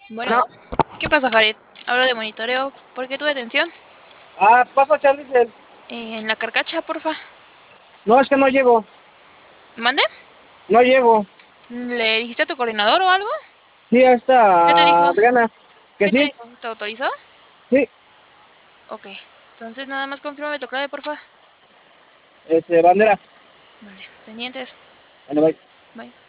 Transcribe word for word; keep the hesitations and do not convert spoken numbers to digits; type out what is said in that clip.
Bueno, No. ¿qué pasa, Jared? Hablo de monitoreo. ¿Por qué tu detención? Ah, pasa, Charlie. el- Eh, en la carcacha, porfa. No, es que no llego. ¿Mande? No llego. ¿Le dijiste a tu coordinador o algo? Sí, a ¿Qué te dijo? esta Adriana. Que ¿Qué te sí, dijo? ¿Te autorizó? sí. Ok. Entonces nada más confírmame tu clave, porfa. Este, bandera. Vale. Pendientes. Vale, bye. Bye.